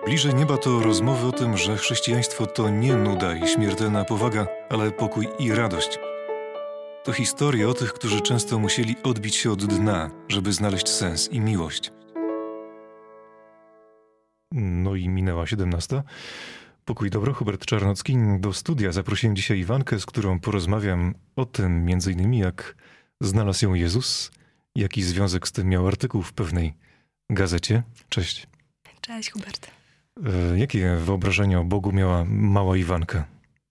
Bliżej nieba to rozmowy o tym, że chrześcijaństwo to nie nuda i śmiertelna powaga, ale pokój i radość. To historie o tych, którzy często musieli odbić się od dna, żeby znaleźć sens i miłość. No i minęła 17. Pokój dobro, Hubert Czarnocki. Do studia zaprosiłem dzisiaj Iwankę, z którą porozmawiam o tym m.in. jak znalazł ją Jezus, jaki związek z tym miał artykuł w pewnej gazecie. Cześć. Cześć, Hubert. Jakie wyobrażenie o Bogu miała mała Iwanka?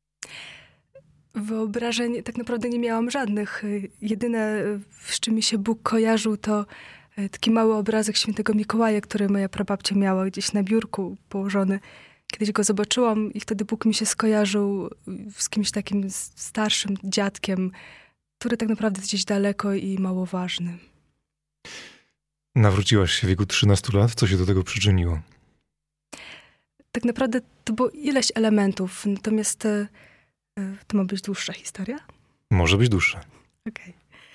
Wyobrażeń tak naprawdę nie miałam żadnych. Jedyne, z czym mi się Bóg kojarzył, to taki mały obrazek świętego Mikołaja, który moja prababcia miała gdzieś na biurku położony. Kiedyś go zobaczyłam i wtedy Bóg mi się skojarzył z kimś takim starszym dziadkiem, który tak naprawdę jest gdzieś daleko i mało ważny. Nawróciłaś się w wieku 13 lat. Co się do tego przyczyniło? Tak naprawdę to było ileś elementów, natomiast to ma być dłuższa historia? Może być dłuższa. Okej.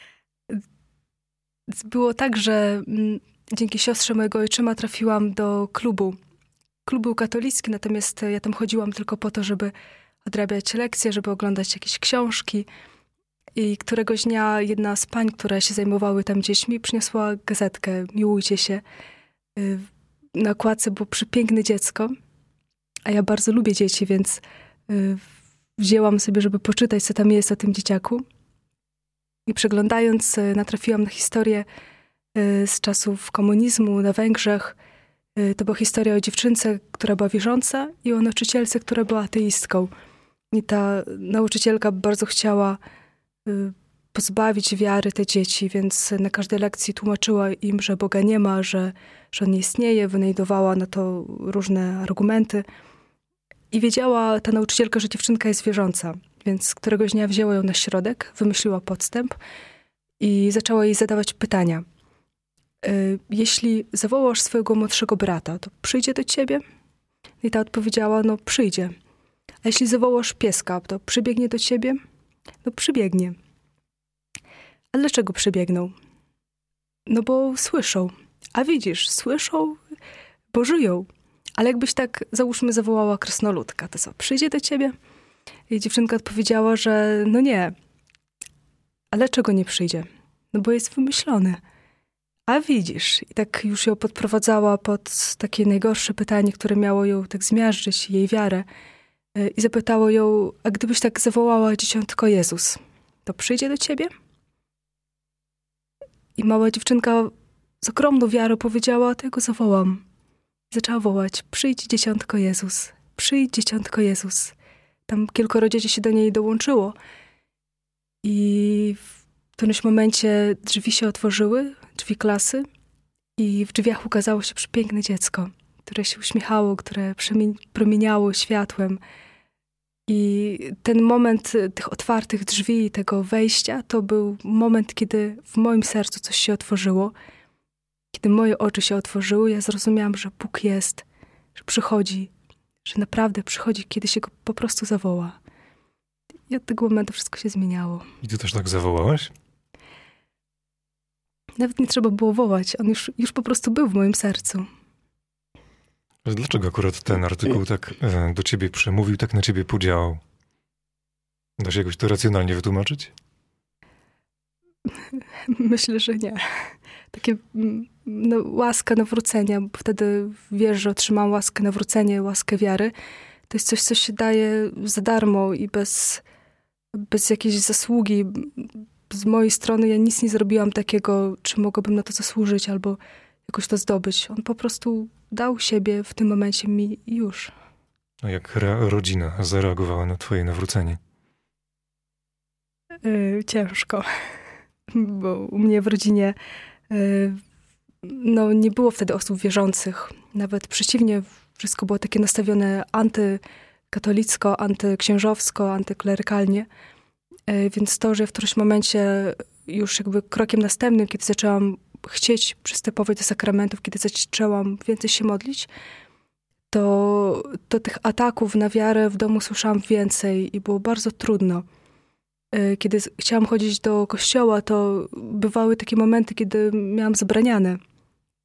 Było tak, że dzięki siostrze mojego ojczyma trafiłam do klubu. Klub był katolicki, natomiast ja tam chodziłam tylko po to, żeby odrabiać lekcje, żeby oglądać jakieś książki. I któregoś dnia jedna z pań, które się zajmowały tam dziećmi, przyniosła gazetkę „Miłujcie się”. Na okładce było przepiękne dziecko, a ja bardzo lubię dzieci, więc wzięłam sobie, żeby poczytać, co tam jest o tym dzieciaku. I przeglądając, natrafiłam na historię z czasów komunizmu na Węgrzech. To była historia o dziewczynce, która była wierząca, i o nauczycielce, która była ateistką. I ta nauczycielka bardzo chciała pozbawić wiary te dzieci, więc na każdej lekcji tłumaczyła im, że Boga nie ma, że On nie istnieje, wynajdowała na to różne argumenty. I wiedziała ta nauczycielka, że dziewczynka jest wierząca, więc któregoś dnia wzięła ją na środek, wymyśliła podstęp i zaczęła jej zadawać pytania. Jeśli zawołasz swojego młodszego brata, to przyjdzie do ciebie? I ta odpowiedziała, no przyjdzie. A jeśli zawołasz pieska, to przybiegnie do ciebie? No przybiegnie. A dlaczego przybiegną? No bo słyszą. A widzisz, słyszą, bo żyją. Ale jakbyś tak, załóżmy, zawołała krasnoludka, to co, przyjdzie do ciebie? I dziewczynka odpowiedziała, że no nie. A dlaczego nie przyjdzie? No bo jest wymyślony. A widzisz. I tak już ją podprowadzała pod takie najgorsze pytanie, które miało ją tak zmiażdżyć, jej wiarę. I zapytało ją, a gdybyś tak zawołała dzieciątko Jezus, to przyjdzie do ciebie? I mała dziewczynka z ogromną wiarą powiedziała, to ja go zawołam. I zaczęła wołać, przyjdź dzieciątko Jezus, przyjdź dzieciątko Jezus. Tam kilkoro dzieci się do niej dołączyło. I w którymś momencie drzwi się otworzyły, drzwi klasy, i w drzwiach ukazało się przepiękne dziecko, które się uśmiechało, które promieniało światłem. I ten moment tych otwartych drzwi, tego wejścia, to był moment, kiedy w moim sercu coś się otworzyło. Kiedy moje oczy się otworzyły, ja zrozumiałam, że Bóg jest, że przychodzi, że naprawdę przychodzi, kiedy się go po prostu zawoła. I od tego momentu wszystko się zmieniało. I ty też tak zawołałaś? Nawet nie trzeba było wołać, on już po prostu był w moim sercu. Dlaczego akurat ten artykuł tak do ciebie przemówił, tak na ciebie podziałał? Da się jakoś to racjonalnie wytłumaczyć? Myślę, że nie. Takie łaska nawrócenia, bo wtedy wiesz, że otrzymałam łaskę nawrócenia, łaskę wiary. To jest coś, co się daje za darmo i bez jakiejś zasługi. Z mojej strony ja nic nie zrobiłam takiego, czy mogłabym na to zasłużyć albo jakoś to zdobyć. On po prostu dał siebie w tym momencie mi i już. A jak rodzina zareagowała na twoje nawrócenie? Ciężko, bo u mnie w rodzinie nie było wtedy osób wierzących. Nawet przeciwnie, wszystko było takie nastawione antykatolicko, antyksiężowsko, antyklerykalnie. Więc to, że w którymś momencie już jakby krokiem następnym, kiedy zaczęłam chcieć przystępować do sakramentów, kiedy zaczęłam więcej się modlić, to tych ataków na wiarę w domu słyszałam więcej i było bardzo trudno. Kiedy chciałam chodzić do kościoła, to bywały takie momenty, kiedy miałam zabraniane.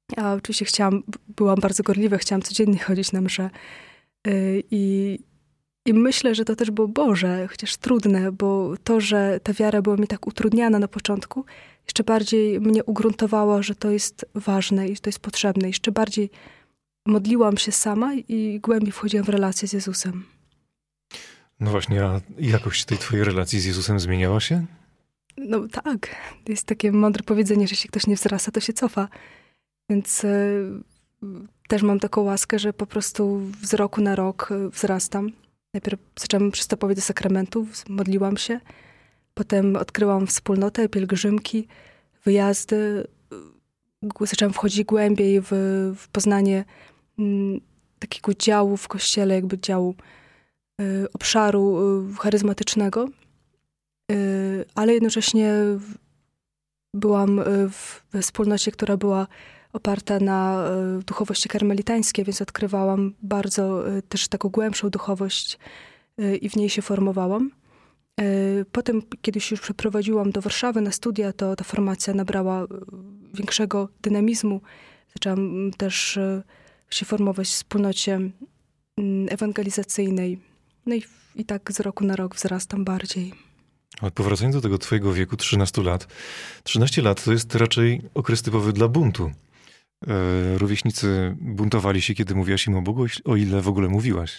A oczywiście byłam bardzo gorliwa, chciałam codziennie chodzić na mszę. I myślę, że to też było Boże, chociaż trudne, bo to, że ta wiara była mi tak utrudniana na początku, jeszcze bardziej mnie ugruntowało, że to jest ważne i to jest potrzebne. Jeszcze bardziej modliłam się sama i głębiej wchodziłam w relację z Jezusem. No właśnie, a jakość tej twojej relacji z Jezusem zmieniała się? No tak, to jest takie mądre powiedzenie, że jeśli ktoś nie wzrasta, to się cofa. Więc też mam taką łaskę, że po prostu z roku na rok wzrastam. Najpierw zaczęłam przystępować do sakramentów, modliłam się. Potem odkryłam wspólnotę, pielgrzymki, wyjazdy. Zaczęłam wchodzić głębiej w poznanie takiego działu w Kościele, jakby działu obszaru charyzmatycznego. Ale jednocześnie byłam we wspólnocie, która była oparta na duchowości karmelitańskiej, więc odkrywałam bardzo też taką głębszą duchowość i w niej się formowałam. Potem, kiedy się już przeprowadziłam do Warszawy na studia, to ta formacja nabrała większego dynamizmu. Zaczęłam też się formować w wspólnocie ewangelizacyjnej. No i tak z roku na rok wzrastam bardziej. Ale powracając do tego twojego wieku, 13 lat. 13 lat to jest raczej okres typowy dla buntu. Rówieśnicy buntowali się, kiedy mówiłaś im o Bogu, o ile w ogóle mówiłaś.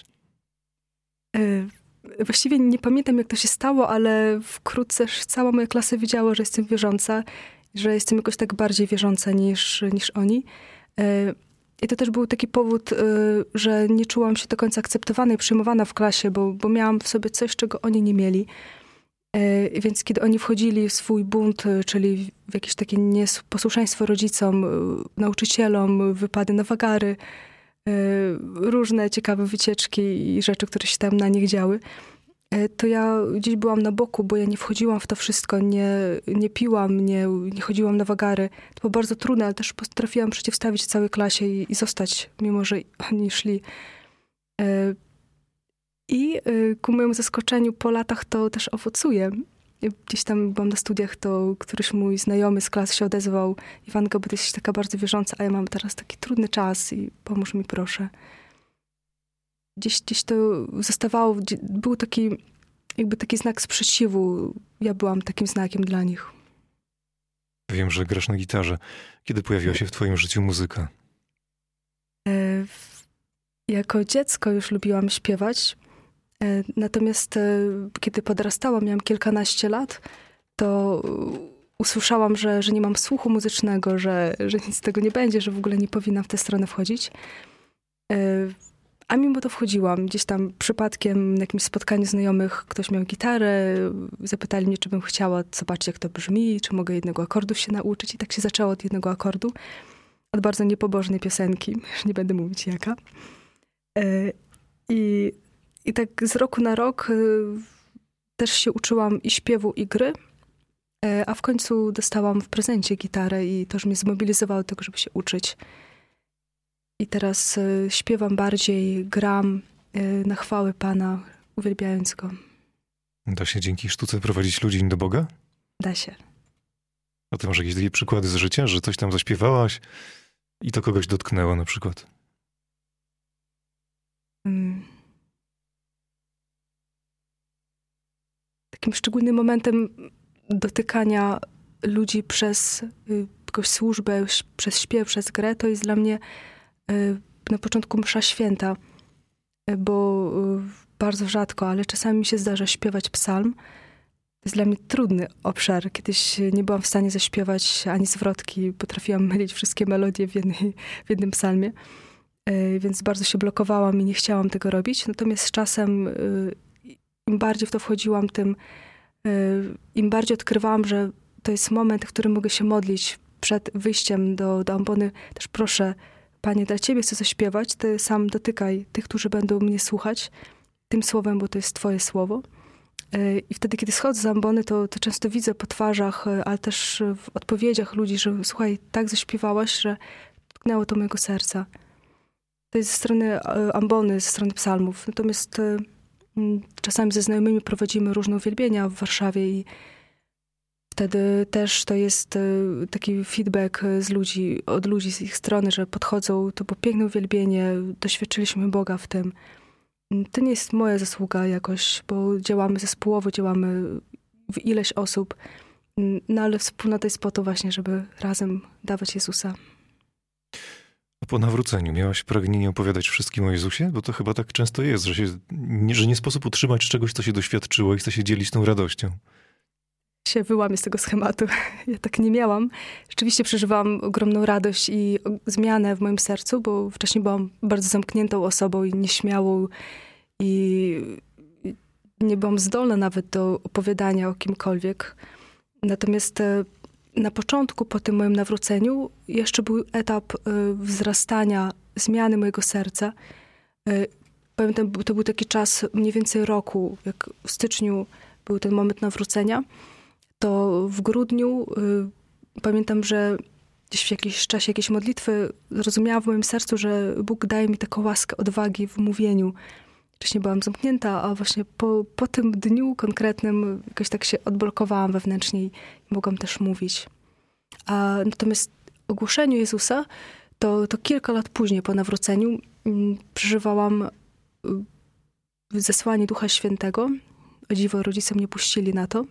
Właściwie nie pamiętam, jak to się stało, ale wkrótce cała moja klasa wiedziała, że jestem wierząca, że jestem jakoś tak bardziej wierząca niż oni. I to też był taki powód, że nie czułam się do końca akceptowana i przyjmowana w klasie, bo miałam w sobie coś, czego oni nie mieli. Więc kiedy oni wchodzili w swój bunt, czyli w jakieś takie nieposłuszeństwo rodzicom, nauczycielom, wypady na wagary, różne ciekawe wycieczki i rzeczy, które się tam na nich działy, to ja gdzieś byłam na boku, bo ja nie wchodziłam w to wszystko, nie piłam, nie chodziłam na wagary. To było bardzo trudne, ale też potrafiłam przeciwstawić całej klasie i zostać, mimo że oni szli. I ku mojemu zaskoczeniu po latach to też owocuje. Gdzieś tam byłam na studiach, to któryś mój znajomy z klas się odezwał: Iwanka, bo ty jesteś taka bardzo wierząca, a ja mam teraz taki trudny czas i pomóż mi proszę. Gdzieś to zostawało, był taki znak sprzeciwu. Ja byłam takim znakiem dla nich. Wiem, że grasz na gitarze. Kiedy pojawiła się w twoim życiu muzyka? Jako dziecko już lubiłam śpiewać. Natomiast kiedy podrastałam, miałam kilkanaście lat, to usłyszałam, że nie mam słuchu muzycznego, że nic z tego nie będzie, że w ogóle nie powinnam w tę stronę wchodzić. A mimo to wchodziłam. Gdzieś tam przypadkiem na jakimś spotkaniu znajomych ktoś miał gitarę, zapytali mnie, czy bym chciała zobaczyć, jak to brzmi, czy mogę jednego akordu się nauczyć. I tak się zaczęło od jednego akordu, od bardzo niepobożnej piosenki, już nie będę mówić jaka. I tak z roku na rok też się uczyłam i śpiewu, i gry, a w końcu dostałam w prezencie gitarę i to już mnie zmobilizowało do tego, żeby się uczyć. I teraz śpiewam bardziej, gram na chwałę Pana, uwielbiając Go. Da się dzięki sztuce prowadzić ludzi do Boga? Da się. A ty masz jakieś takie przykłady z życia, że coś tam zaśpiewałaś i to kogoś dotknęło na przykład? Takim szczególnym momentem dotykania ludzi przez jakąś służbę, przez śpiew, przez grę, to jest dla mnie na początku msza święta, bo bardzo rzadko, ale czasami mi się zdarza śpiewać psalm. To jest dla mnie trudny obszar. Kiedyś nie byłam w stanie zaśpiewać ani zwrotki, potrafiłam mylić wszystkie melodie w jednym psalmie, więc bardzo się blokowałam i nie chciałam tego robić. Natomiast z czasem im bardziej w to wchodziłam, im bardziej odkrywałam, że to jest moment, w którym mogę się modlić przed wyjściem do ambony. Też proszę, Panie, dla Ciebie chcę zaśpiewać, Ty sam dotykaj tych, którzy będą mnie słuchać tym słowem, bo to jest Twoje słowo. I wtedy, kiedy schodzę z ambony, to często widzę po twarzach, ale też w odpowiedziach ludzi, że słuchaj, tak zaśpiewałaś, że dotknęło to mojego serca. To jest ze strony ambony, ze strony psalmów. Natomiast czasami ze znajomymi prowadzimy różne uwielbienia w Warszawie i Wtedy też to jest taki feedback od ludzi z ich strony, że podchodzą, to było piękne uwielbienie, doświadczyliśmy Boga w tym. To nie jest moja zasługa jakoś, bo działamy zespołowo, działamy w ileś osób, no ale wspólnota jest po to właśnie, żeby razem dawać Jezusa. A po nawróceniu miałaś pragnienie opowiadać wszystkim o Jezusie? Bo to chyba tak często jest, że nie sposób utrzymać czegoś, co się doświadczyło i chce się dzielić tą radością. Się wyłamię z tego schematu. Ja tak nie miałam. Rzeczywiście przeżywałam ogromną radość i zmianę w moim sercu, bo wcześniej byłam bardzo zamkniętą osobą i nieśmiałą i nie byłam zdolna nawet do opowiadania o kimkolwiek. Natomiast na początku, po tym moim nawróceniu, jeszcze był etap wzrastania, zmiany mojego serca. Pamiętam, to był taki czas mniej więcej roku, jak w styczniu był ten moment nawrócenia. To w grudniu pamiętam, że gdzieś w jakimś czasie jakiejś modlitwy zrozumiałam w moim sercu, że Bóg daje mi taką łaskę odwagi w mówieniu. Wcześniej byłam zamknięta, a właśnie po tym dniu konkretnym jakoś tak się odblokowałam wewnętrznie i mogłam też mówić. A natomiast ogłoszeniu Jezusa to kilka lat później po nawróceniu przeżywałam zesłanie Ducha Świętego. O dziwo rodzice mnie puścili na to.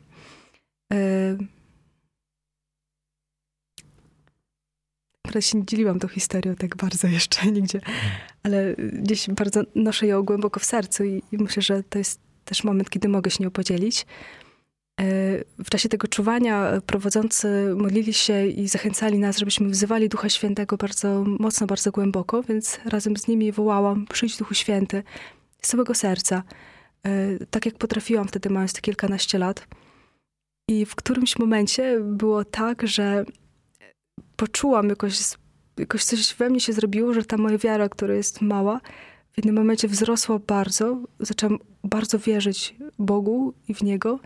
Się nie dzieliłam tą historią tak bardzo jeszcze nigdzie, ale gdzieś bardzo noszę ją głęboko w sercu i myślę, że to jest też moment, kiedy mogę się nią podzielić. W czasie tego czuwania prowadzący modlili się i zachęcali nas, żebyśmy wzywali Ducha Świętego bardzo mocno, bardzo głęboko, więc razem z nimi wołałam: przyjdź Duchu Święty, z całego serca. Tak jak potrafiłam wtedy, mając te kilkanaście lat. I w którymś momencie było tak, że poczułam jakoś coś we mnie się zrobiło, że ta moja wiara, która jest mała, w jednym momencie wzrosła bardzo. Zaczęłam bardzo wierzyć Bogu i w Niego.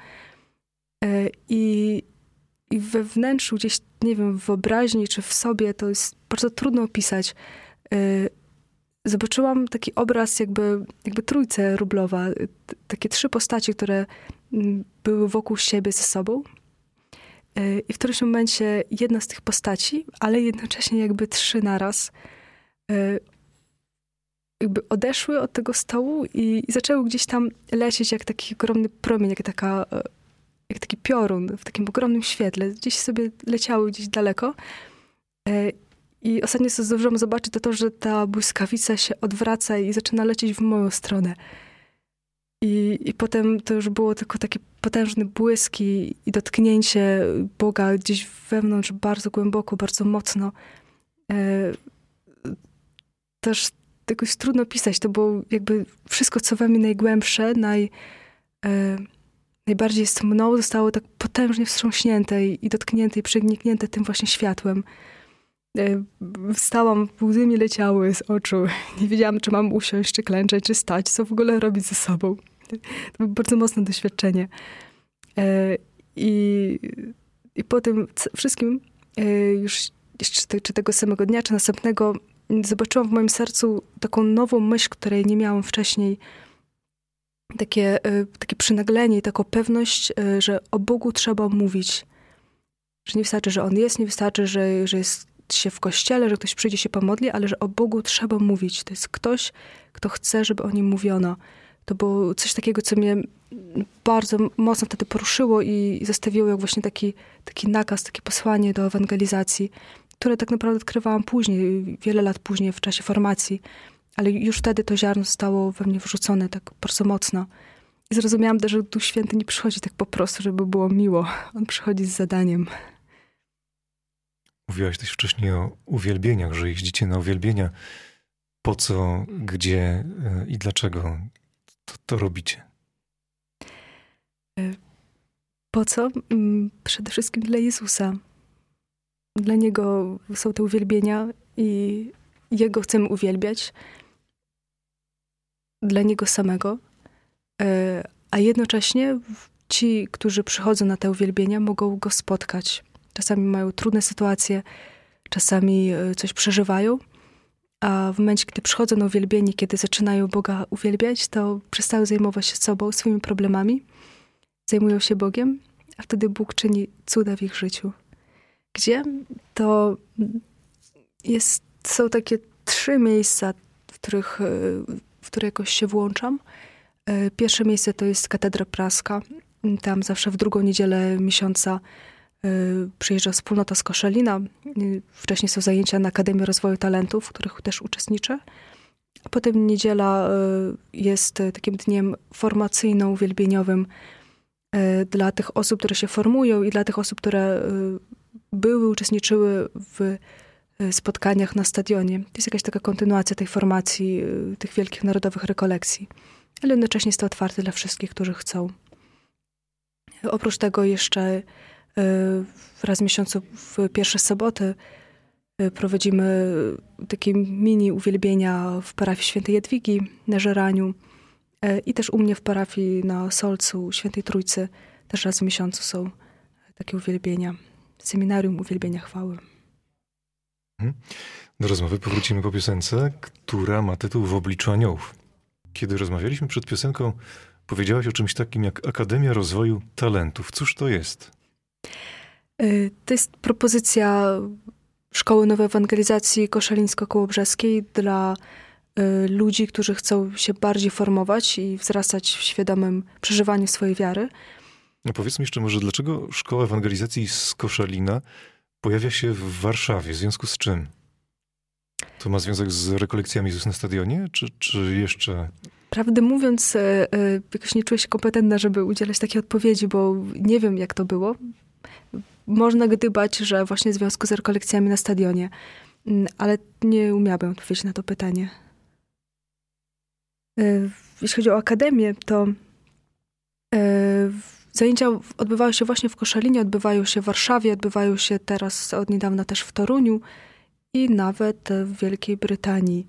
I we wnętrzu gdzieś, nie wiem, w wyobraźni czy w sobie, to jest bardzo trudno opisać. Zobaczyłam taki obraz jakby trójce Rublowa. Takie trzy postacie, które były wokół siebie ze sobą. I w którymś momencie jedna z tych postaci, ale jednocześnie jakby trzy naraz, jakby odeszły od tego stołu i zaczęły gdzieś tam lecieć jak taki ogromny promień, jak taki piorun w takim ogromnym świetle. Gdzieś sobie leciały gdzieś daleko. I ostatnio co zdążyłam zobaczyć, to, że ta błyskawica się odwraca i zaczyna lecieć w moją stronę. I potem to już było tylko taki potężny błysk i dotknięcie Boga gdzieś wewnątrz bardzo głęboko, bardzo mocno. Też jakoś trudno pisać, to było jakby wszystko, co we mnie najgłębsze, najbardziej jest mną, zostało tak potężnie wstrząśnięte i dotknięte i przeniknięte tym właśnie światłem. Wstałam, łzy mi leciały z oczu. Nie wiedziałam, czy mam usiąść, czy klęczeć, czy stać, co w ogóle robić ze sobą. To było bardzo mocne doświadczenie. I po tym wszystkim już czy tego samego dnia, czy następnego zobaczyłam w moim sercu taką nową myśl, której nie miałam wcześniej. Takie przynaglenie i taką pewność, że o Bogu trzeba mówić. Że nie wystarczy, że On jest, nie wystarczy, że jest się w kościele, że ktoś przyjdzie się pomodli, ale że o Bogu trzeba mówić. To jest ktoś, kto chce, żeby o Nim mówiono. To było coś takiego, co mnie bardzo mocno wtedy poruszyło i zostawiło jak właśnie taki nakaz, takie posłanie do ewangelizacji, które tak naprawdę odkrywałam później, wiele lat później w czasie formacji. Ale już wtedy to ziarno zostało we mnie wrzucone tak bardzo mocno. I zrozumiałam też, że Duch Święty nie przychodzi tak po prostu, żeby było miło. On przychodzi z zadaniem. Mówiłaś też wcześniej o uwielbieniach, że jeździcie na uwielbienia. Po co, gdzie i dlaczego to robicie? Po co? Przede wszystkim dla Jezusa. Dla Niego są te uwielbienia i Jego chcemy uwielbiać. Dla Niego samego. A jednocześnie ci, którzy przychodzą na te uwielbienia, mogą Go spotkać. Czasami mają trudne sytuacje, czasami coś przeżywają, a w momencie, kiedy przychodzą na uwielbienie, kiedy zaczynają Boga uwielbiać, to przestają zajmować się sobą, swoimi problemami, zajmują się Bogiem, a wtedy Bóg czyni cuda w ich życiu. Gdzie? To są takie 3 miejsca, w które jakoś się włączam. Pierwsze miejsce to jest Katedra Praska. Tam zawsze w drugą niedzielę miesiąca przyjeżdża wspólnota z Koszalina. Wcześniej są zajęcia na Akademii Rozwoju Talentów, w których też uczestniczę. A potem niedziela jest takim dniem formacyjno-uwielbieniowym dla tych osób, które się formują i dla tych osób, które uczestniczyły w spotkaniach na stadionie. To jest jakaś taka kontynuacja tej formacji, tych wielkich narodowych rekolekcji. Ale jednocześnie jest to otwarte dla wszystkich, którzy chcą. Oprócz tego jeszcze raz w miesiącu w pierwsze soboty prowadzimy takie mini uwielbienia w parafii Świętej Jadwigi na Żeraniu i też u mnie w parafii na Solcu Świętej Trójcy też raz w miesiącu są takie uwielbienia. Seminarium Uwielbienia Chwały. Do rozmowy powrócimy po piosence, która ma tytuł W obliczu aniołów. Kiedy rozmawialiśmy przed piosenką, powiedziałaś o czymś takim jak Akademia Rozwoju Talentów. Cóż to jest? To jest propozycja Szkoły Nowej Ewangelizacji Koszalińsko-Kołobrzeskiej dla ludzi, którzy chcą się bardziej formować i wzrastać w świadomym przeżywaniu swojej wiary. No powiedz mi jeszcze może, dlaczego Szkoła Ewangelizacji z Koszalina pojawia się w Warszawie? W związku z czym? To ma związek z rekolekcjami Jezus na stadionie? Czy jeszcze... Prawdę mówiąc, jakoś nie czuję się kompetentna, żeby udzielać takiej odpowiedzi, bo nie wiem, jak to było. Można gdybać, że właśnie w związku z rekolekcjami na stadionie, ale nie umiałabym odpowiedzieć na to pytanie. Jeśli chodzi o akademię, to zajęcia odbywały się właśnie w Koszalinie, odbywają się w Warszawie, odbywają się teraz od niedawna też w Toruniu i nawet w Wielkiej Brytanii.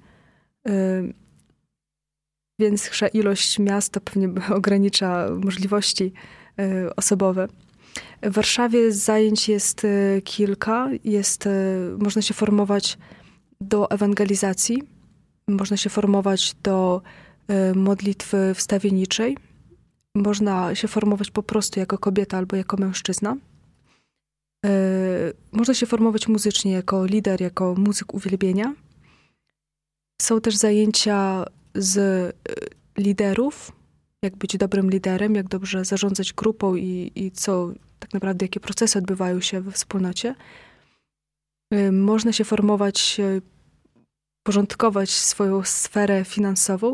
Większa ilość miast to pewnie ogranicza możliwości osobowe. W Warszawie zajęć jest kilka. Można się formować do ewangelizacji, można się formować do modlitwy wstawienniczej, można się formować po prostu jako kobieta albo jako mężczyzna. Można się formować muzycznie jako lider, jako muzyk uwielbienia. Są też zajęcia z liderów, jak być dobrym liderem, jak dobrze zarządzać grupą i co tak naprawdę, jakie procesy odbywają się we wspólnocie. Można się formować, porządkować swoją sferę finansową.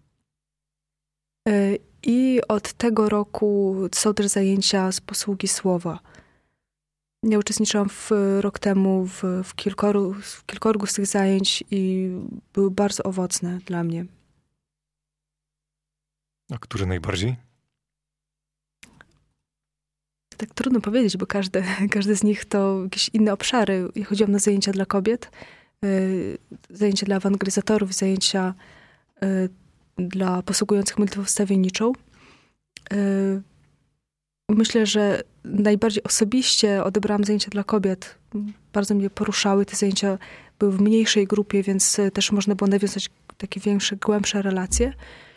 I od tego roku są też zajęcia z posługi słowa. Ja uczestniczyłam rok temu w kilkorgu z tych zajęć i były bardzo owocne dla mnie. A które najbardziej? Tak trudno powiedzieć, bo każdy z nich to jakieś inne obszary. Ja chodziłam na zajęcia dla kobiet, zajęcia dla ewangelizatorów, zajęcia dla posługujących modlitwą wstawienniczą. Myślę, że najbardziej osobiście odebrałam zajęcia dla kobiet. Bardzo mnie poruszały. Te zajęcia były w mniejszej grupie, więc też można było nawiązać takie większe, głębsze relacje.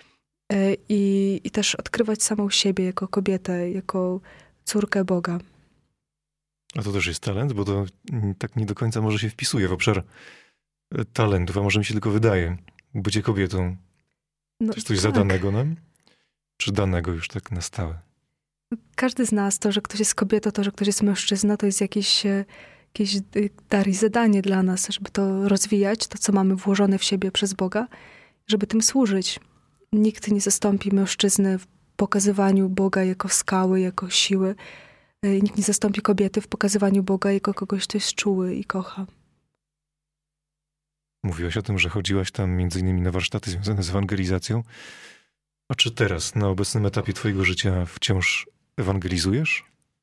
I też odkrywać samą siebie jako kobietę, jako córkę Boga. A to też jest talent, bo to tak nie do końca może się wpisuje w obszar talentów, a może mi się tylko wydaje. Bycie kobietą. To jest coś zadanego nam? Czy danego już tak na stałe? Każdy z nas, to, że ktoś jest kobietą, to, że ktoś jest mężczyzna, to jest jakieś dar i zadanie dla nas, żeby to rozwijać, to, co mamy włożone w siebie przez Boga, żeby tym służyć. Nikt nie zastąpi mężczyzny w pokazywaniu Boga jako skały, jako siły. Nikt nie zastąpi kobiety w pokazywaniu Boga jako kogoś, kto jest czuły i kocha. Mówiłaś o tym, że chodziłaś tam między innymi na warsztaty związane z ewangelizacją. A czy teraz, na obecnym etapie twojego życia wciąż ewangelizujesz?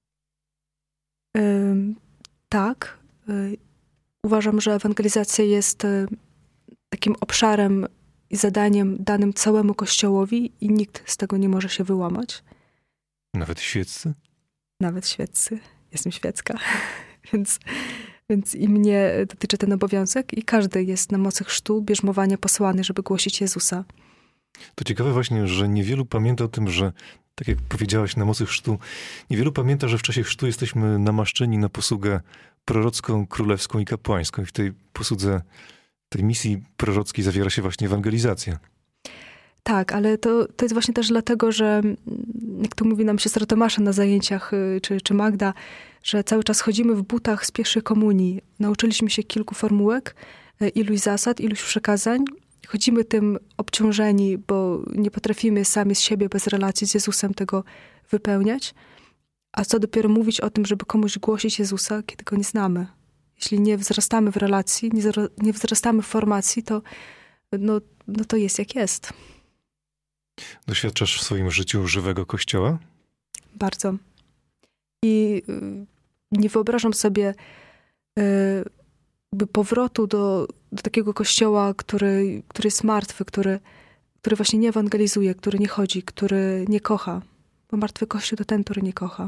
Tak. Uważam, że ewangelizacja jest takim obszarem i zadaniem danym całemu Kościołowi i nikt z tego nie może się wyłamać. Nawet świeccy? Nawet świeccy. Jestem świecka. Więc i mnie dotyczy ten obowiązek i każdy jest na mocy chrztu, bierzmowania posłany, żeby głosić Jezusa. To ciekawe właśnie, że niewielu pamięta o tym, że Tak jak powiedziałaś, na mocy chrztu, niewielu pamięta, że w czasie chrztu jesteśmy namaszczeni na posługę prorocką, królewską i kapłańską. I w tej posłudze, tej misji prorockiej zawiera się właśnie ewangelizacja. Tak, ale to jest właśnie też dlatego, że jak to mówi nam siostra Tomasza na zajęciach, czy Magda, że cały czas chodzimy w butach z pierwszej komunii. Nauczyliśmy się kilku formułek, iluś zasad, iluś przekazań. Chodzimy tym obciążeni, bo nie potrafimy sami z siebie bez relacji z Jezusem tego wypełniać. A co dopiero mówić o tym, żeby komuś głosić Jezusa, kiedy go nie znamy. Jeśli nie wzrastamy w relacji, nie wzrastamy w formacji, to, no to jest jak jest. Doświadczasz w swoim życiu żywego Kościoła? Bardzo. I nie wyobrażam sobie powrotu do takiego Kościoła, który jest martwy, który właśnie nie ewangelizuje, który nie chodzi, który nie kocha. Bo martwy Kościół to ten, który nie kocha.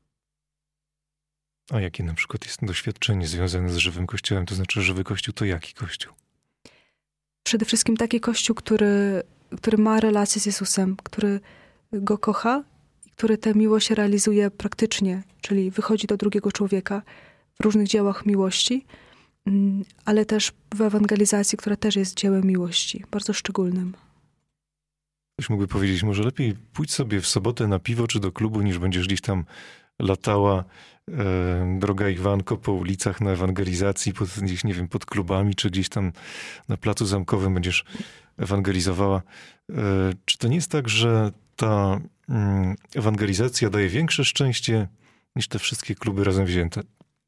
A jakie na przykład jest doświadczenie związane z żywym Kościołem? To znaczy żywy Kościół to jaki Kościół? Przede wszystkim taki Kościół, który ma relację z Jezusem, który go kocha i który tę miłość realizuje praktycznie, czyli wychodzi do drugiego człowieka w różnych dziełach miłości, ale też w ewangelizacji, która też jest dziełem miłości, bardzo szczególnym. Ktoś mógłby powiedzieć, może lepiej pójdź sobie w sobotę na piwo czy do klubu, niż będziesz gdzieś tam latała, droga Iwanko, po ulicach na ewangelizacji, gdzieś, nie wiem, pod klubami, czy gdzieś tam na placu Zamkowym będziesz ewangelizowała. Czy to nie jest tak, że ta ewangelizacja daje większe szczęście niż te wszystkie kluby razem wzięte?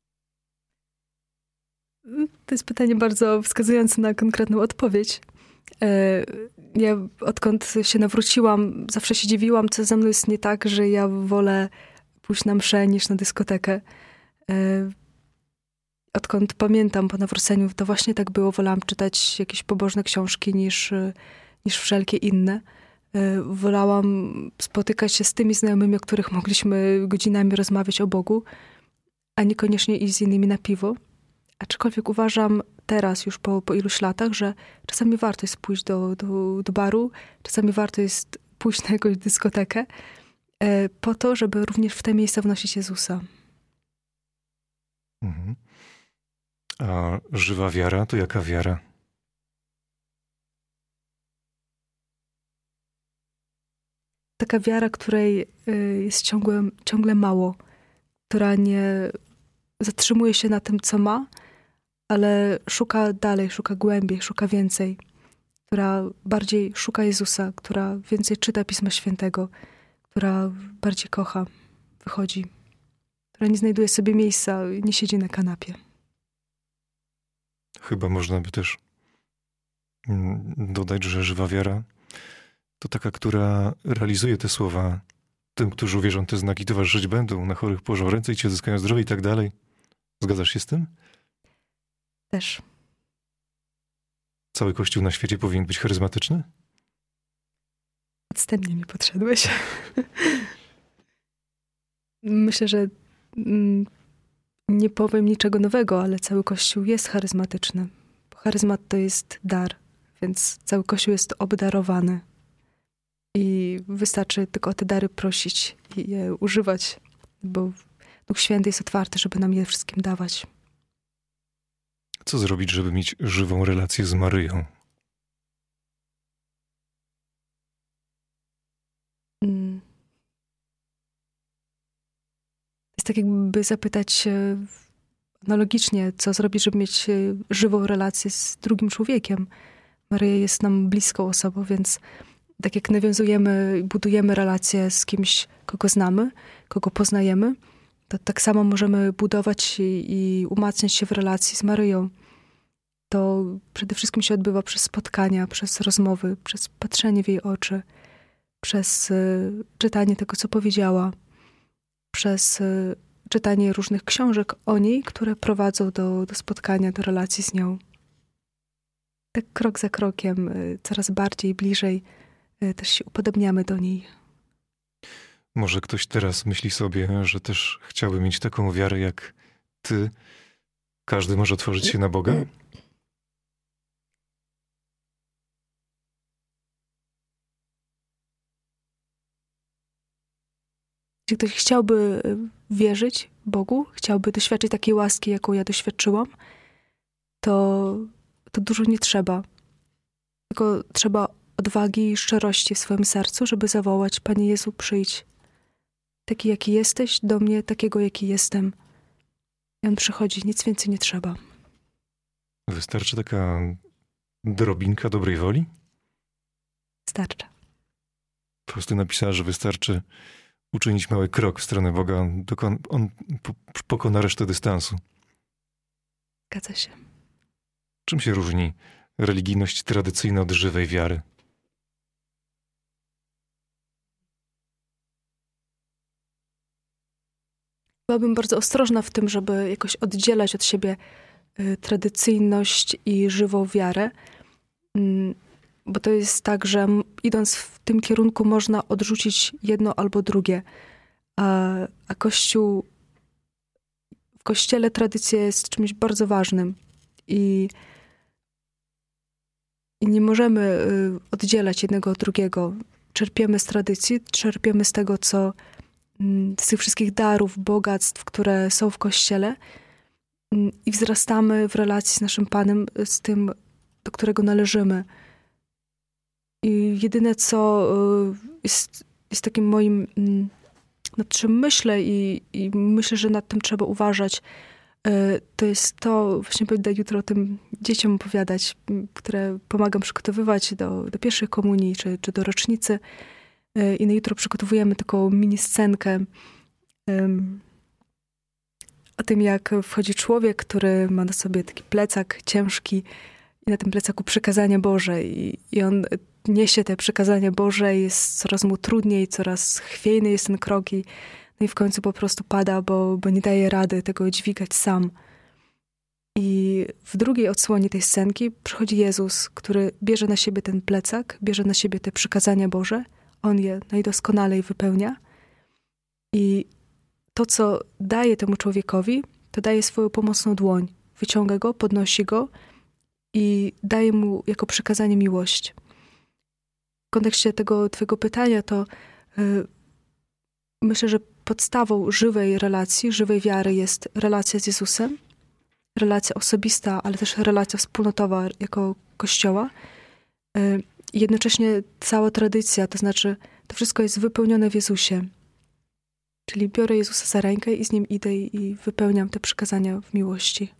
To jest pytanie bardzo wskazujące na konkretną odpowiedź. Ja odkąd się nawróciłam, zawsze się dziwiłam, co ze mną jest nie tak, że ja wolę pójść na mszę niż na dyskotekę. Odkąd pamiętam po nawróceniu, to właśnie tak było. Wolałam czytać jakieś pobożne książki niż wszelkie inne. Wolałam spotykać się z tymi znajomymi, o których mogliśmy godzinami rozmawiać o Bogu, a niekoniecznie iść z innymi na piwo. Aczkolwiek uważam teraz, już po iluś latach, że czasami warto jest pójść do baru, czasami warto jest pójść na jakąś dyskotekę, po to, żeby również w te miejsca wnosić Jezusa. Mhm. A żywa wiara to jaka wiara? Taka wiara, której jest ciągle mało, która nie zatrzymuje się na tym, co ma, ale szuka dalej, szuka głębiej, szuka więcej, która bardziej szuka Jezusa, która więcej czyta Pisma Świętego, która bardziej kocha, wychodzi, która nie znajduje sobie miejsca, nie siedzi na kanapie. Chyba można by też dodać, że żywa wiara to taka, która realizuje te słowa tym, którzy uwierzą, te znaki towarzyszyć będą, na chorych położą ręce i ci odzyskają zdrowie i tak dalej. Zgadzasz się z tym? Też. Cały Kościół na świecie powinien być charyzmatyczny? Odstępnie mi podszedłeś. Myślę, że nie powiem niczego nowego, ale cały Kościół jest charyzmatyczny. Bo charyzmat to jest dar, więc cały Kościół jest obdarowany. I wystarczy tylko o te dary prosić i je używać, bo Duch Święty jest otwarty, żeby nam je wszystkim dawać. Co zrobić, żeby mieć żywą relację z Maryją? Jest tak jakby zapytać analogicznie, co zrobić, żeby mieć żywą relację z drugim człowiekiem. Maryja jest nam bliską osobą, więc tak jak nawiązujemy, budujemy relacje z kimś, kogo znamy, kogo poznajemy, to tak samo możemy budować i umacniać się w relacji z Maryją. To przede wszystkim się odbywa przez spotkania, przez rozmowy, przez patrzenie w jej oczy, przez czytanie tego, co powiedziała, przez czytanie różnych książek o niej, które prowadzą do spotkania, do relacji z nią. Tak krok za krokiem, coraz bardziej, bliżej też się upodobniamy do niej. Może ktoś teraz myśli sobie, że też chciałby mieć taką wiarę jak ty. Każdy może otworzyć się na Boga? Jeśli ktoś chciałby wierzyć Bogu, chciałby doświadczyć takiej łaski, jaką ja doświadczyłam, to dużo nie trzeba. Tylko trzeba odwagi i szczerości w swoim sercu, żeby zawołać: Panie Jezu, przyjdź. Taki, jaki jesteś, do mnie, takiego, jaki jestem. I On przychodzi, nic więcej nie trzeba. Wystarczy taka drobinka dobrej woli? Starczy. Po prostu napisała, że wystarczy uczynić mały krok w stronę Boga. On pokona resztę dystansu. Zgadza się. Czym się różni religijność tradycyjna od żywej wiary? Byłabym bardzo ostrożna w tym, żeby jakoś oddzielać od siebie tradycyjność i żywą wiarę. Bo to jest tak, że idąc w tym kierunku można odrzucić jedno albo drugie. A Kościół, w Kościele tradycja jest czymś bardzo ważnym. I nie możemy oddzielać jednego od drugiego. Czerpiemy z tradycji, czerpiemy z tego, z tych wszystkich darów, bogactw, które są w Kościele, i wzrastamy w relacji z naszym Panem, z tym, do którego należymy. I jedyne, co jest takim moim, nad czym myślę i myślę, że nad tym trzeba uważać, to jest to, właśnie będę jutro o tym dzieciom opowiadać, które pomagam przygotowywać do pierwszej komunii czy do rocznicy. I na jutro przygotowujemy taką mini scenkę o tym, jak wchodzi człowiek, który ma na sobie taki plecak ciężki i na tym plecaku przykazania Boże. I on niesie te przykazania Boże i jest coraz mu trudniej, coraz chwiejny jest ten krok no i w końcu po prostu pada, bo nie daje rady tego dźwigać sam. I w drugiej odsłonie tej scenki przychodzi Jezus, który bierze na siebie ten plecak, bierze na siebie te przykazania Boże. On je najdoskonalej wypełnia. I to, co daje temu człowiekowi, to daje swoją pomocną dłoń. Wyciąga go, podnosi go i daje mu jako przykazanie miłość. W kontekście tego twojego pytania, to myślę, że podstawą żywej relacji, żywej wiary jest relacja z Jezusem. Relacja osobista, ale też relacja wspólnotowa jako Kościoła. I jednocześnie cała tradycja, to znaczy to wszystko jest wypełnione w Jezusie. Czyli biorę Jezusa za rękę i z Nim idę i wypełniam te przykazania w miłości.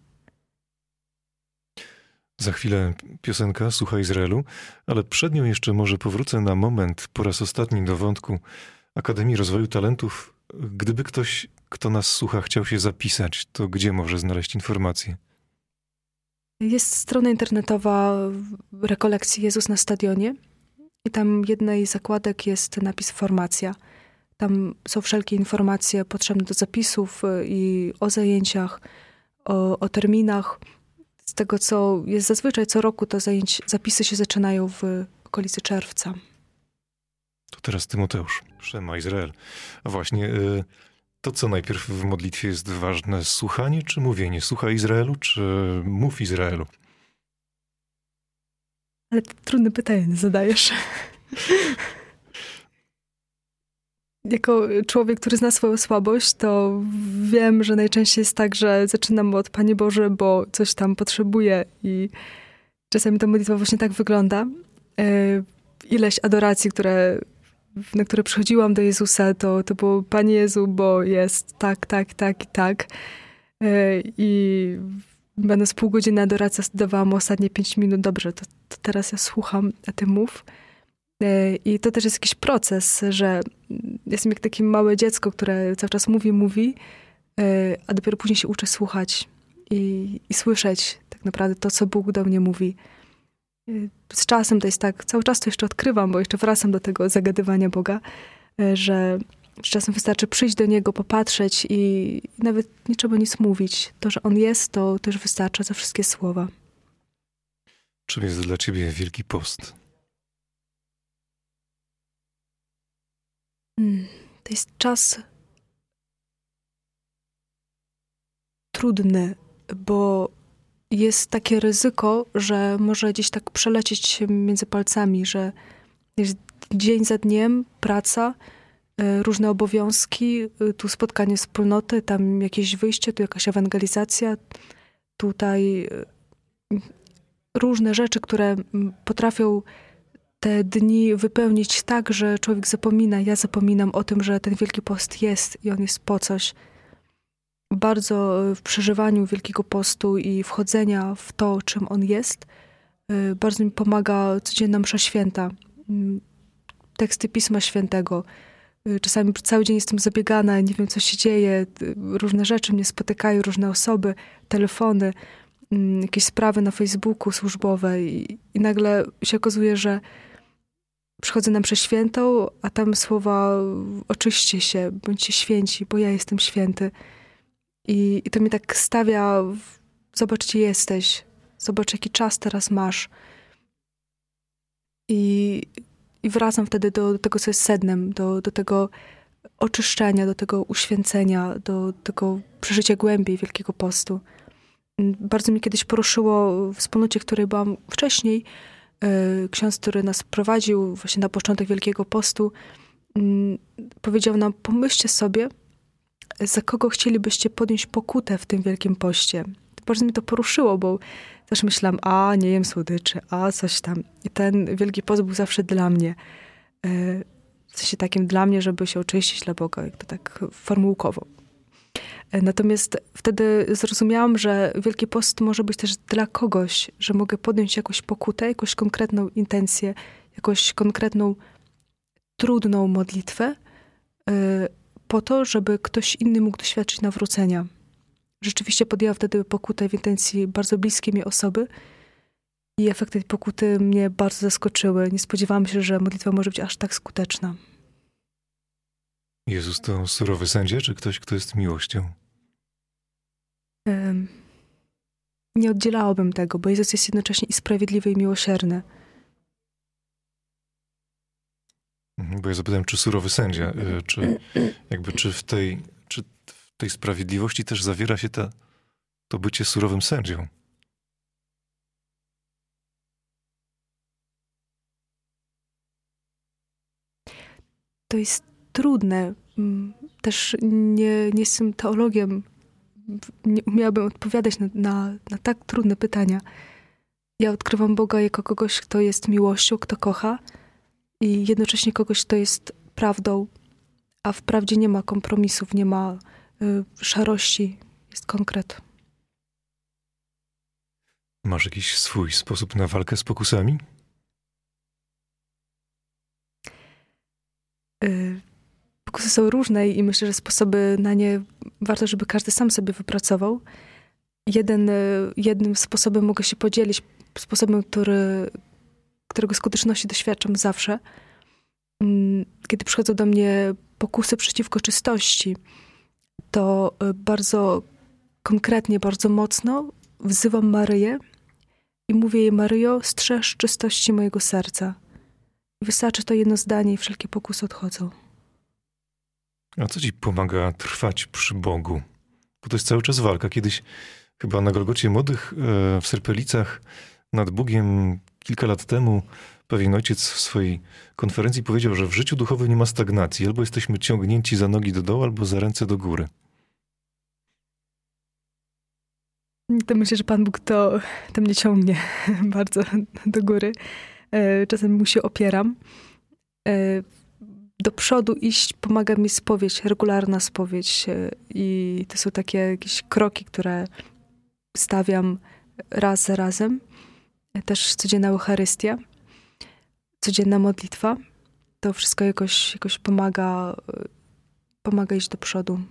Za chwilę piosenka Słucha Izraelu, ale przed nią jeszcze może powrócę na moment po raz ostatni do wątku Akademii Rozwoju Talentów. Gdyby ktoś, kto nas słucha, chciał się zapisać, to gdzie może znaleźć informacje? Jest strona internetowa rekolekcji Jezus na stadionie i tam jednej z zakładek jest napis formacja. Tam są wszelkie informacje potrzebne do zapisów i o zajęciach, o terminach. Z tego, co jest zazwyczaj co roku, to zapisy się zaczynają w okolicy czerwca. To teraz Tymoteusz, Szema Izrael. A właśnie, to co najpierw w modlitwie jest ważne? Słuchanie czy mówienie? Słuchaj Izraelu czy mów Izraelu? Ale trudne pytanie zadajesz. Jako człowiek, który zna swoją słabość, to wiem, że najczęściej jest tak, że zaczynam od Panie Boże, bo coś tam potrzebuję i czasami ta modlitwa właśnie tak wygląda. Ileś adoracji, na które przychodziłam do Jezusa, to było Panie Jezu, bo jest tak, tak, tak i tak. I będąc pół godziny adoracji, dawałam ostatnie 5 minut. Dobrze, to teraz ja słucham, a ty mów. I to też jest jakiś proces, że jestem jak takie małe dziecko, które cały czas mówi, a dopiero później się uczę słuchać i słyszeć tak naprawdę to, co Bóg do mnie mówi. Z czasem to jest tak, cały czas to jeszcze odkrywam, bo jeszcze wracam do tego zagadywania Boga, że czasem wystarczy przyjść do Niego, popatrzeć i nawet nie trzeba nic mówić. To, że On jest, to też wystarcza za wszystkie słowa. Czym jest dla ciebie Wielki Post? To jest czas trudny, bo jest takie ryzyko, że może gdzieś tak przelecieć się między palcami, że jest dzień za dniem praca, różne obowiązki, tu spotkanie wspólnoty, tam jakieś wyjście, tu jakaś ewangelizacja, tutaj różne rzeczy, które potrafią te dni wypełnić tak, że człowiek zapomina. Ja zapominam o tym, że ten Wielki Post jest i on jest po coś. Bardzo w przeżywaniu Wielkiego Postu i wchodzenia w to, czym on jest, bardzo mi pomaga codzienna msza święta, teksty Pisma Świętego. Czasami cały dzień jestem zabiegana, nie wiem, co się dzieje, różne rzeczy mnie spotykają, różne osoby, telefony, jakieś sprawy na Facebooku służbowe i nagle się okazuje, że przychodzę na mszę świętą, a tam słowa oczyście się, bądźcie święci, bo ja jestem święty. I to mnie tak stawia, zobacz, gdzie jesteś, zobacz, jaki czas teraz masz. I wracam wtedy do tego, co jest sednem, do tego oczyszczenia, do tego uświęcenia, do tego przeżycia głębiej Wielkiego Postu. Bardzo mnie kiedyś poruszyło w wspólnocie, w której byłam wcześniej, ksiądz, który nas prowadził właśnie na początek Wielkiego Postu, powiedział nam, pomyślcie sobie, za kogo chcielibyście podjąć pokutę w tym Wielkim Poście. Bardzo mnie to poruszyło, bo też myślałam, nie jem słodyczy, coś tam. I ten Wielki Post był zawsze dla mnie. W sensie takim dla mnie, żeby się oczyścić dla Boga, jak to tak formułkowo. Natomiast wtedy zrozumiałam, że Wielki Post może być też dla kogoś, że mogę podjąć jakąś pokutę, jakąś konkretną intencję, jakąś konkretną, trudną modlitwę, po to, żeby ktoś inny mógł doświadczyć nawrócenia. Rzeczywiście podjęłam wtedy pokutę w intencji bardzo bliskiej mi osoby i efekty tej pokuty mnie bardzo zaskoczyły. Nie spodziewałam się, że modlitwa może być aż tak skuteczna. Jezus to surowy sędzia, czy ktoś, kto jest miłością? Nie oddzielałabym tego, bo Jezus jest jednocześnie i sprawiedliwy, i miłosierny. Bo ja zapytałem, czy surowy sędzia, czy w tej sprawiedliwości też zawiera się to bycie surowym sędzią? To jest trudne. Też nie jestem teologiem. Nie umiałabym odpowiadać na tak trudne pytania. Ja odkrywam Boga jako kogoś, kto jest miłością, kto kocha i jednocześnie kogoś, kto jest prawdą, a w prawdzie nie ma kompromisów, nie ma szarości, jest konkret. Masz jakiś swój sposób na walkę z pokusami? Pokusy są różne i myślę, że sposoby na nie warto, żeby każdy sam sobie wypracował. Jednym sposobem mogę się podzielić, sposobem, którego skuteczności doświadczam zawsze. Kiedy przychodzą do mnie pokusy przeciwko czystości, to bardzo konkretnie, bardzo mocno wzywam Maryję i mówię jej: Maryjo, strzeż czystości mojego serca. Wystarczy to jedno zdanie i wszelkie pokusy odchodzą. A co ci pomaga trwać przy Bogu? Bo to jest cały czas walka. Kiedyś chyba na Golgocie Młodych w Serpelicach nad Bugiem kilka lat temu pewien ojciec w swojej konferencji powiedział, że w życiu duchowym nie ma stagnacji. Albo jesteśmy ciągnięci za nogi do dołu, albo za ręce do góry. To myślę, że Pan Bóg to mnie ciągnie bardzo do góry. Czasem mu się opieram. Do przodu iść pomaga mi spowiedź, regularna spowiedź. I to są takie jakieś kroki, które stawiam raz za razem. Też codzienna Eucharystia, codzienna modlitwa. To wszystko jakoś pomaga iść do przodu.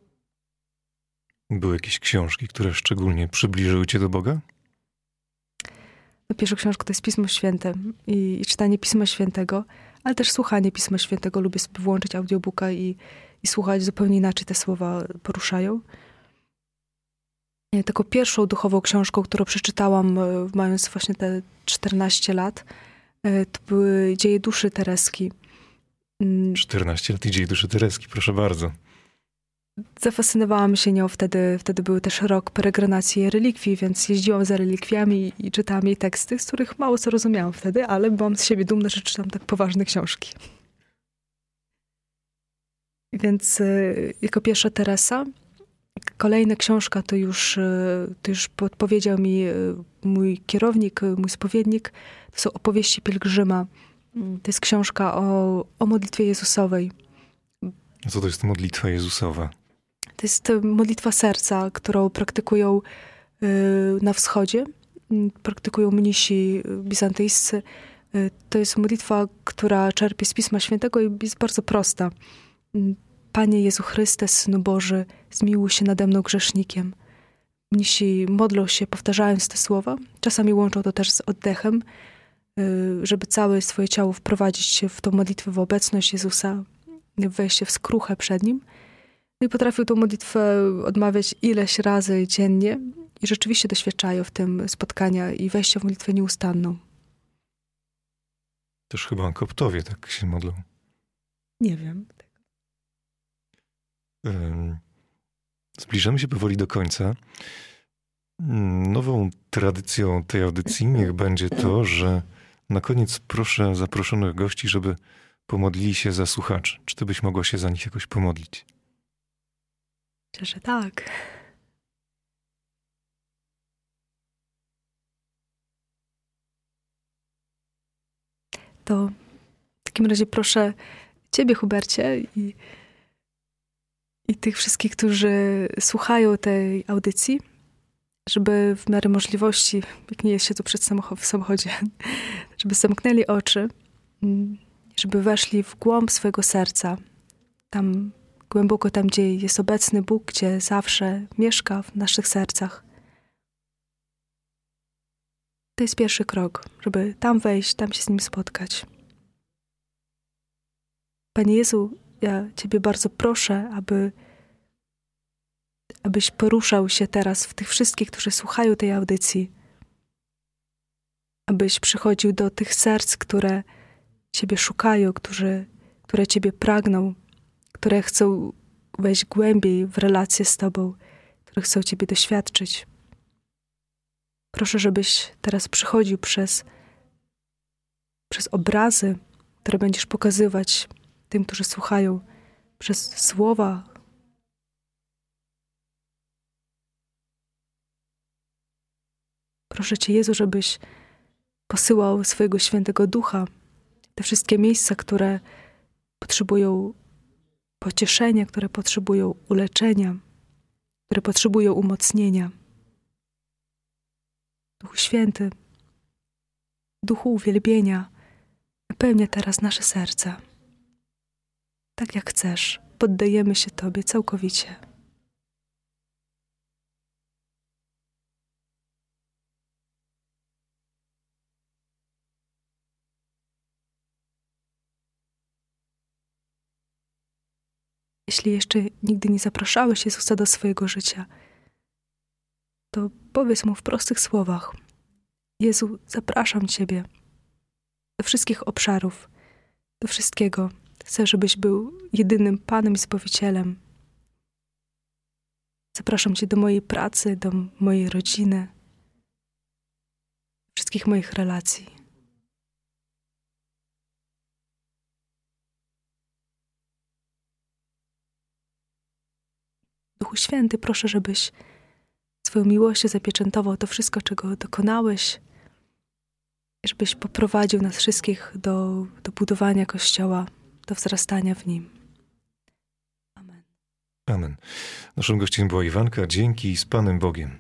Były jakieś książki, które szczególnie przybliżyły cię do Boga? No, pierwszą książką to jest Pismo Święte i czytanie Pisma Świętego, ale też słuchanie Pisma Świętego. Lubię sobie włączyć audiobooka i słuchać, zupełnie inaczej te słowa poruszają. Taką pierwszą duchową książką, którą przeczytałam, mając właśnie te 14 lat, to były Dzieje duszy Tereski. 14 lat i Dzieje duszy Tereski, proszę bardzo. Zafascynowałam się nią wtedy. Wtedy był też rok peregrinacji relikwii, więc jeździłam za relikwiami i czytałam jej teksty, z których mało co rozumiałam wtedy, ale byłam z siebie dumna, że czytam tak poważne książki. Więc jako pierwsza Teresa. Kolejna książka to już podpowiedział mi mój kierownik, mój spowiednik. To są opowieści pielgrzyma. To jest książka o modlitwie Jezusowej. A co to jest modlitwa Jezusowa? To jest modlitwa serca, którą praktykują na wschodzie. Praktykują mnisi bizantyjscy. To jest modlitwa, która czerpie z Pisma Świętego i jest bardzo prosta. Panie Jezu Chryste, Synu Boży, zmiłuj się nade mną grzesznikiem. Mnisi modlą się, powtarzając te słowa. Czasami łączą to też z oddechem, żeby całe swoje ciało wprowadzić się w tą modlitwę, w obecność Jezusa, wejść się w skruchę przed Nim. No i potrafią tą modlitwę odmawiać ileś razy dziennie i rzeczywiście doświadczają w tym spotkania i wejścia w modlitwę nieustanną. Też chyba koptowie tak się modlą. Nie wiem. Zbliżamy się powoli do końca. Nową tradycją tej audycji niech będzie to, że na koniec proszę zaproszonych gości, żeby pomodlili się za słuchaczy. Czy ty byś mogła się za nich jakoś pomodlić? Myślę, że tak. To w takim razie proszę Ciebie, Hubercie, i tych wszystkich, którzy słuchają tej audycji, żeby w miarę możliwości, jak nie jest się tu w samochodzie, żeby zamknęli oczy, żeby weszli w głąb swojego serca, tam głęboko tam, gdzie jest obecny Bóg, gdzie zawsze mieszka w naszych sercach. To jest pierwszy krok, żeby tam wejść, tam się z Nim spotkać. Panie Jezu, ja Ciebie bardzo proszę, abyś poruszał się teraz w tych wszystkich, którzy słuchają tej audycji. Abyś przychodził do tych serc, które Ciebie szukają, które Ciebie pragną, które chcą wejść głębiej w relacje z Tobą, które chcą Ciebie doświadczyć. Proszę, żebyś teraz przychodził przez obrazy, które będziesz pokazywać tym, którzy słuchają, przez słowa. Proszę Cię, Jezu, żebyś posyłał swojego Świętego Ducha w te wszystkie miejsca, które potrzebują pocieszenia, które potrzebują uleczenia, które potrzebują umocnienia. Duchu Święty, Duchu uwielbienia, napełnia teraz nasze serca. Tak jak chcesz, poddajemy się Tobie całkowicie. Jeśli jeszcze nigdy nie zapraszałeś Jezusa do swojego życia, to powiedz Mu w prostych słowach: Jezu, zapraszam Ciebie do wszystkich obszarów, do wszystkiego. Chcę, żebyś był jedynym Panem i Zbawicielem. Zapraszam Cię do mojej pracy, do mojej rodziny, wszystkich moich relacji. Duchu Święty, proszę, żebyś swoją miłością zapieczętował to wszystko, czego dokonałeś, i żebyś poprowadził nas wszystkich do budowania Kościoła, do wzrastania w nim. Amen. Amen. Naszym gościem była Iwanka. Dzięki i z Panem Bogiem.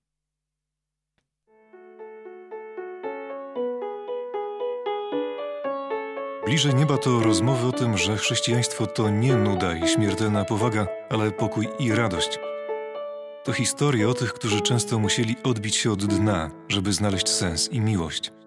Bliżej nieba to rozmowy o tym, że chrześcijaństwo to nie nuda i śmiertelna powaga, ale pokój i radość. To historie o tych, którzy często musieli odbić się od dna, żeby znaleźć sens i miłość.